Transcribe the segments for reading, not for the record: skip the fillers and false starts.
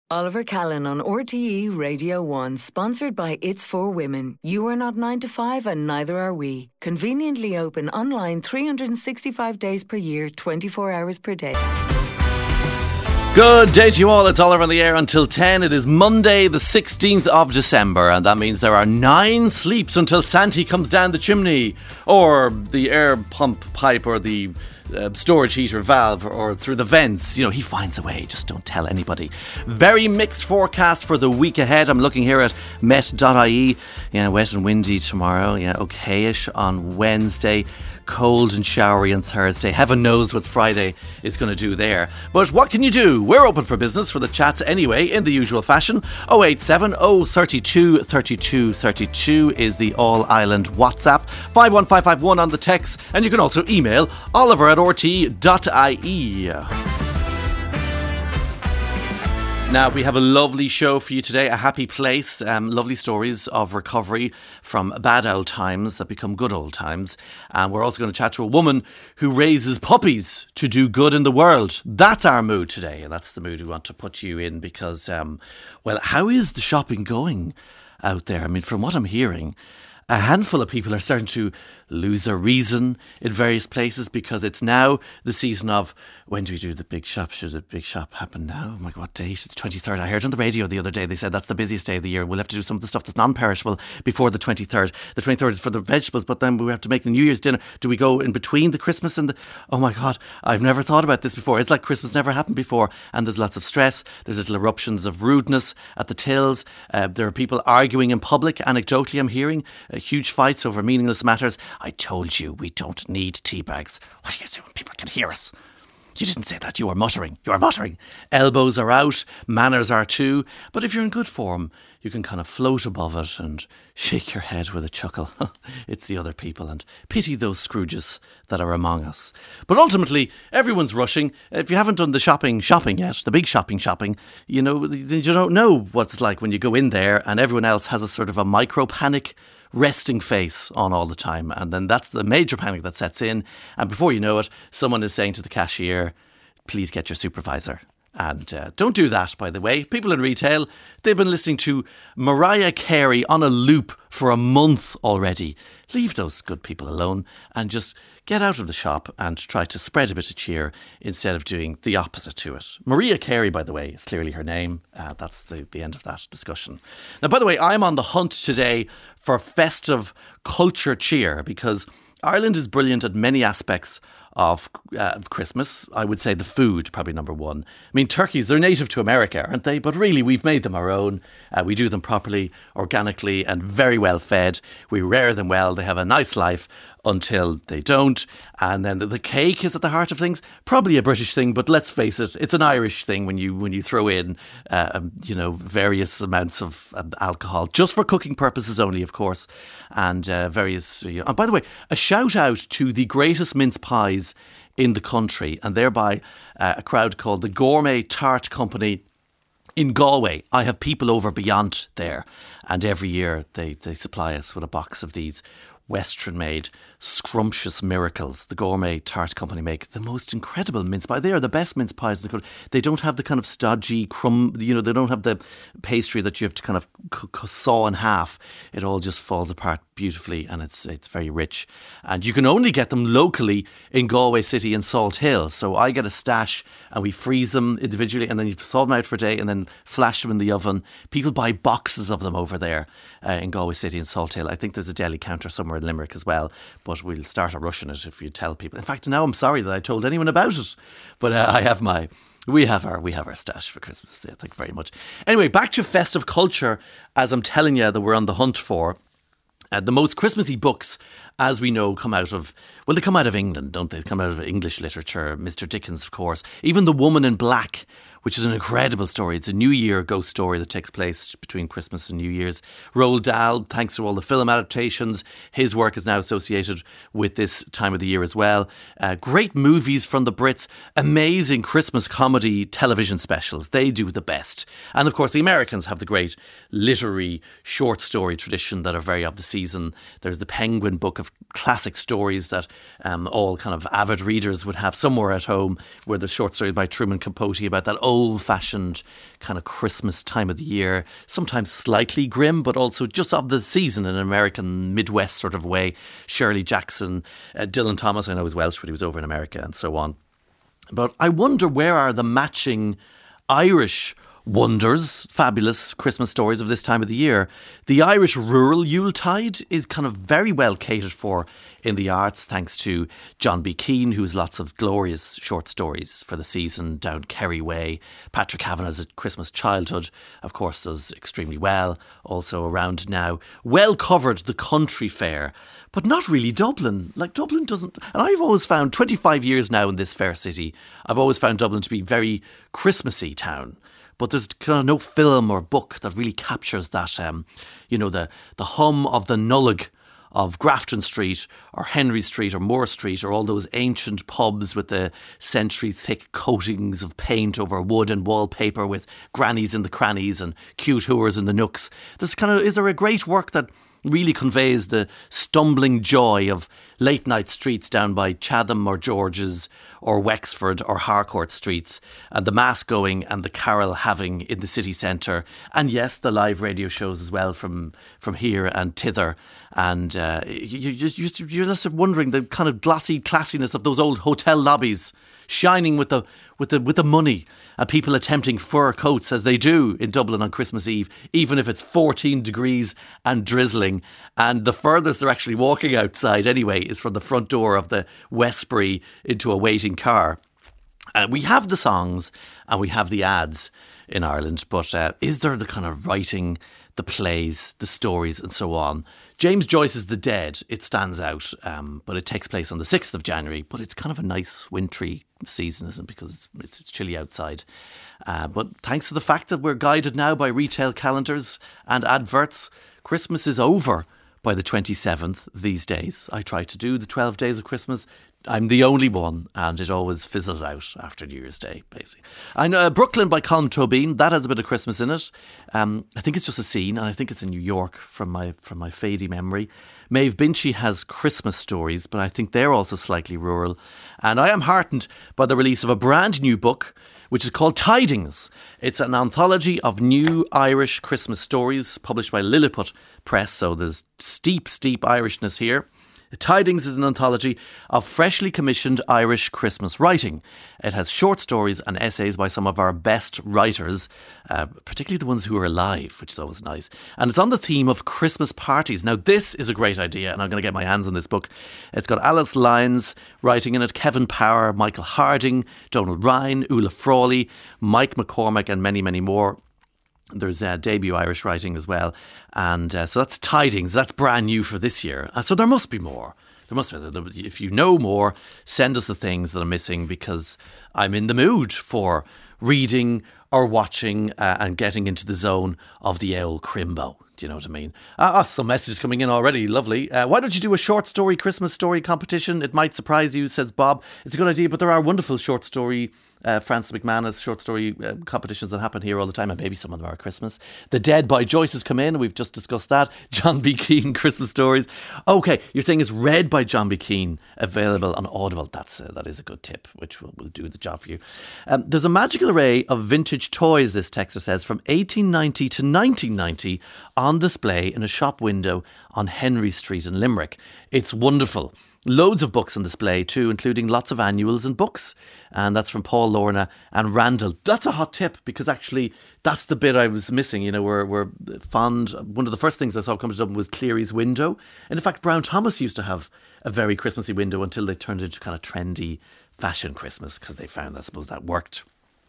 Oliver Callan on RTE Radio 1, sponsored by It's For Women. You are not 9 to 5 and neither are we. Conveniently open online 365 days per year, 24 hours per day. Good day to you all. It's Oliver on the air until 10. It is Monday the 16th of December, and that means there are 9 sleeps until Santi comes down the chimney, or the air pump pipe, or the storage heater valve, or through the vents. You know, he finds a way, just don't tell anybody. Very mixed forecast for the week ahead. I'm looking here at met.ie. Yeah, wet and windy tomorrow. Yeah, okayish on Wednesday. Cold and showery on Thursday. Heaven knows what Friday is going to do there. But what can you do? We're open for business for the chats anyway, in the usual fashion. 087 032 32 32 is the All Ireland WhatsApp. 51551 on the text. And you can also email oliver@rte.ie. Now, we have a lovely show for you today, a happy place, lovely stories of recovery from bad old times that become good old times. And we're also going to chat to a woman who raises puppies to do good in the world. That's our mood today, and that's the mood we want to put you in because, well, how is the shopping going out there? I mean, from what I'm hearing, a handful of people are starting to lose their reason in various places because it's now the season of, when do we do the big shop? Should the big shop happen now? Oh my God, what date? It's the 23rd. I heard on the radio the other day, they said that's the busiest day of the year. We'll have to do some of the stuff that's non-perishable before the 23rd. The 23rd is for the vegetables, but then we have to make the New Year's dinner. Do we go in between the Christmas and the... Oh my God, I've never thought about this before. It's like Christmas never happened before, and there's lots of stress. There's little eruptions of rudeness at the tills. There are people arguing in public. Anecdotally, I'm hearing huge fights over meaningless matters. I told you we don't need tea bags. What are you doing? People can hear us. You didn't say that. You are muttering. You are muttering. Elbows are out. Manners are too. But if you're in good form, you can kind of float above it and shake your head with a chuckle. It's the other people, and pity those Scrooges that are among us. But ultimately, everyone's rushing. If you haven't done the shopping yet, the big shopping, you know, you don't know what it's like when you go in there and everyone else has a sort of a micro panic resting face on all the time, and then that's the major panic that sets in, and before you know it, someone is saying to the cashier, please get your supervisor. And don't do that, by the way. People in retail, they've been listening to Mariah Carey on a loop for a month already. Leave those good people alone and just get out of the shop and try to spread a bit of cheer instead of doing the opposite to it. Mariah Carey, by the way, is clearly her name. That's the end of that discussion. Now, by the way, I'm on the hunt today for festive culture cheer because Ireland is brilliant at many aspects of Christmas. I would say the food, probably number one. I mean, turkeys, they're native to America, aren't they? But really, we've made them our own. We do them properly, organically, and very well fed. We rear them well. They have a nice life until they don't. And then the cake is at the heart of things. Probably a British thing, but let's face it, it's an Irish thing when you throw in, various amounts of alcohol, just for cooking purposes only, of course. And various... And by the way, a shout out to the greatest mince pies in the country, and thereby a crowd called the Gourmet Tart Company in Galway. I have people over beyond there, and every year they supply us with a box of these Western-made scrumptious miracles. The Gourmet Tart Company make the most incredible mince pie. They are the best mince pies in the country. They don't have the kind of stodgy crumb, they don't have the pastry that you have to kind of saw in half. It all just falls apart beautifully, and it's very rich. And you can only get them locally in Galway City and Salt Hill. So I get a stash and we freeze them individually, and then you thaw them out for a day and then flash them in the oven. People buy boxes of them over there in Galway City and Salt Hill. I think there's a deli counter somewhere in Limerick as well, but we'll start a rush on it if you tell people. In fact, now I'm sorry that I told anyone about it, but we have our stash for Christmas. Yeah, thank you very much. Anyway, back to festive culture, as I'm telling you that we're on the hunt for. The most Christmassy books, as we know, come out of England, don't they? They come out of English literature. Mr. Dickens, of course. Even The Woman in Black, which is an incredible story. It's a New Year ghost story that takes place between Christmas and New Year's. Roald Dahl, thanks to all the film adaptations, his work is now associated with this time of the year as well. Great movies from the Brits, amazing Christmas comedy television specials. They do the best. And of course, the Americans have the great literary short story tradition that are very of the season. There's the Penguin book of classic stories that all kind of avid readers would have somewhere at home, where the short story by Truman Capote about that old-fashioned kind of Christmas time of the year, sometimes slightly grim, but also just of the season in an American Midwest sort of way. Shirley Jackson, Dylan Thomas, I know he's Welsh, but he was over in America and so on. But I wonder, where are the matching Irish wonders, fabulous Christmas stories of this time of the year? The Irish rural Yuletide is kind of very well catered for in the arts, thanks to John B. Keane, who has lots of glorious short stories for the season down Kerry Way. Patrick Kavanagh's A Christmas Childhood, of course, does extremely well, also around now. Well covered the country fair, but not really Dublin. Like, Dublin doesn't... And I've always found, 25 years now in this fair city, I've always found Dublin to be a very Christmassy town. But there's kind of no film or book that really captures that, the hum of the nullag of Grafton Street or Henry Street or Moore Street, or all those ancient pubs with the century-thick coatings of paint over wood and wallpaper with grannies in the crannies and cute hooers in the nooks. Is there a great work that really conveys the stumbling joy of late-night streets down by Chatham or George's or Wexford or Harcourt streets, and the mass going and the carol having in the city centre, and yes, the live radio shows as well from here and thither. And you're just wondering the kind of glossy classiness of those old hotel lobbies, shining with the money, and people attempting fur coats as they do in Dublin on Christmas Eve, even if it's 14 degrees and drizzling. And the furthest they're actually walking outside anyway is from the front door of the Westbury into a waiting car. We have the songs and we have the ads in Ireland, but is there the kind of writing, the plays, the stories and so on? James Joyce's The Dead, it stands out, but it takes place on the 6th of January, but it's kind of a nice wintry season, isn't it, because it's chilly outside. But thanks to the fact that we're guided now by retail calendars and adverts, Christmas is over by the 27th these days. I try to do the 12 days of Christmas. I'm the only one, and it always fizzles out after New Year's Day, basically. I know Brooklyn by Colm Tóibín, that has a bit of Christmas in it. I think it's just a scene, and I think it's in New York from my fady memory. Maeve Binchy has Christmas stories, but I think they're also slightly rural. And I am heartened by the release of a brand new book, which is called Tidings. It's an anthology of new Irish Christmas stories published by Lilliput Press, so there's steep Irishness here. Tidings is an anthology of freshly commissioned Irish Christmas writing. It has short stories and essays by some of our best writers, particularly the ones who are alive, which is always nice. And it's on the theme of Christmas parties. Now, this is a great idea, and I'm going to get my hands on this book. It's got Alice Lyons writing in it, Kevin Power, Michael Harding, Donald Ryan, Ulla Frawley, Mike McCormack, and many, many more. There's debut Irish writing as well. And so that's Tidings. That's brand new for this year. So there must be more. There must be. If you know more, send us the things that are missing, because I'm in the mood for reading or watching and getting into the zone of the old crimbo. Do you know what I mean? Some messages coming in already. Lovely. Why don't you do a short story Christmas story competition? It might surprise you, says Bob. It's a good idea, but there are wonderful short story Frances McManus short story competitions that happen here all the time, and maybe some of them are at Christmas. The Dead by Joyce has come in. We've just discussed that. John B. Keane Christmas stories. Okay, you're saying it's read by John B. Keane, available on Audible. That is a good tip, which will do the job for you. There's a magical array of vintage toys, this texter says, from 1890 to 1990 on display in a shop window on Henry Street in Limerick. It's wonderful. Loads of books on display too, including lots of annuals and books. And that's from Paul Lorna and Randall. That's a hot tip, because actually that's the bit I was missing. You know, we're fond. One of the first things I saw come to Dublin was Cleary's window. And in fact, Brown Thomas used to have a very Christmassy window until they turned it into kind of trendy fashion Christmas, because they found, I suppose, that worked.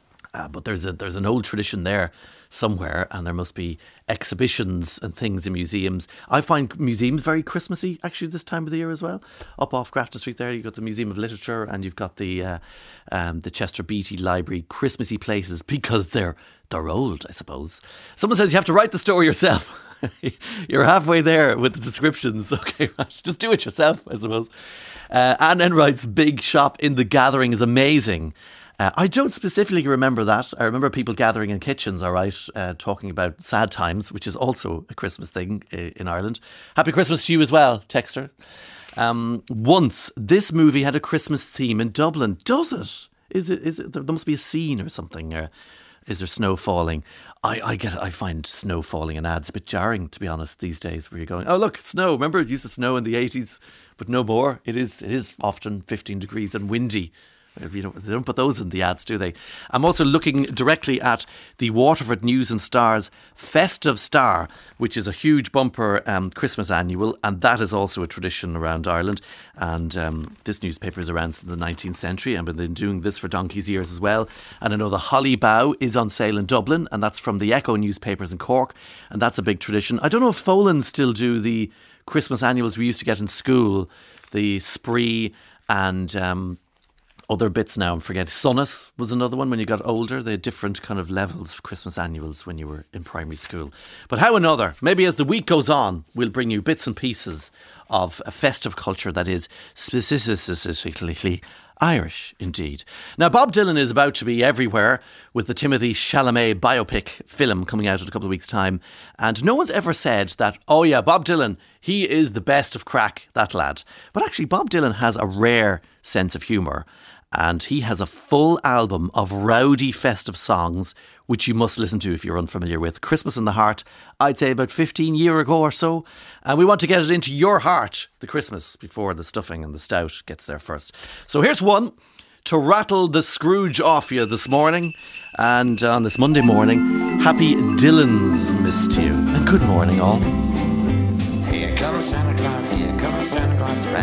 But there's an old tradition there somewhere, and there must be exhibitions and things in museums. I find museums very Christmassy actually this time of the year as well. Up off Grafton Street there, you've got the Museum of Literature, and you've got the Chester Beatty Library. Christmassy places, because they're old, I suppose. Someone says you have to write the story yourself. You're halfway there with the descriptions. Okay, just do it yourself, I suppose. Anne then writes, Big Shop in the Gathering is amazing. I don't specifically remember that. I remember people gathering in kitchens, all right, talking about sad times, which is also a Christmas thing in Ireland. Happy Christmas to you as well, texter. Once, this movie had a Christmas theme in Dublin. Does it? Is it? There must be a scene or something. Is there snow falling? I find snow falling in ads a bit jarring, to be honest, these days, where you're going, oh look, snow. Remember it used to snow in the 80s, but no more. It is often 15 degrees and windy. They don't put those in the ads, do they? I'm also looking directly at the Waterford News and Star's Festive Star, which is a huge bumper Christmas annual, and that is also a tradition around Ireland. And this newspaper is around since the 19th century, and been doing this for donkey's years as well. And I know the Holly Bough is on sale in Dublin, and that's from the Echo newspapers in Cork, and that's a big tradition. I don't know if Folan still do the Christmas annuals we used to get in school, the spree and other bits now, I'm forgetting. Sunnis was another one when you got older. They had different kind of levels of Christmas annuals when you were in primary school. But how another? Maybe as the week goes on, we'll bring you bits and pieces of a festive culture that is specifically Irish, indeed. Now, Bob Dylan is about to be everywhere with the Timothée Chalamet biopic film coming out in a couple of weeks' time. And no one's ever said that, oh yeah, Bob Dylan, he is the best of crack, that lad. But actually, Bob Dylan has a rare sense of humour. And he has a full album of rowdy festive songs, which you must listen to if you're unfamiliar with. Christmas in the Heart, I'd say about 15 years ago or so. And we want to get it into your heart, the Christmas, before the stuffing and the stout gets there first. So here's one to rattle the Scrooge off you this morning. And on this Monday morning, happy Dylan's Miss to you. And good morning all. Here comes Santa Claus,